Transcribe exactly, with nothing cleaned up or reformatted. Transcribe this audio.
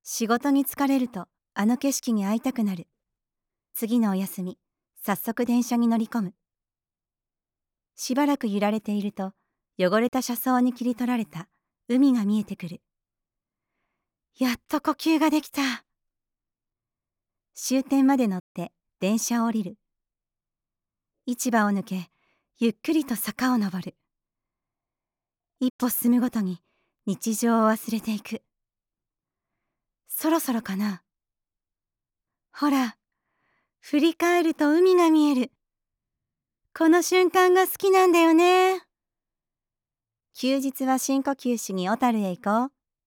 仕事に疲れるとあの景色に会いたくなる。次のお休み、早速電車に乗り込む。しばらく揺られていると、汚れた車窓に切り取られた海が見えてくる。やっと呼吸ができた。終点まで乗って電車を降りる。市場を抜け、ゆっくりと坂を登る。一歩進むごとに日常を忘れていく。そろそろかな。ほら、振り返ると海が見える。この瞬間が好きなんだよね。休日は深呼吸しに小樽へ行こう。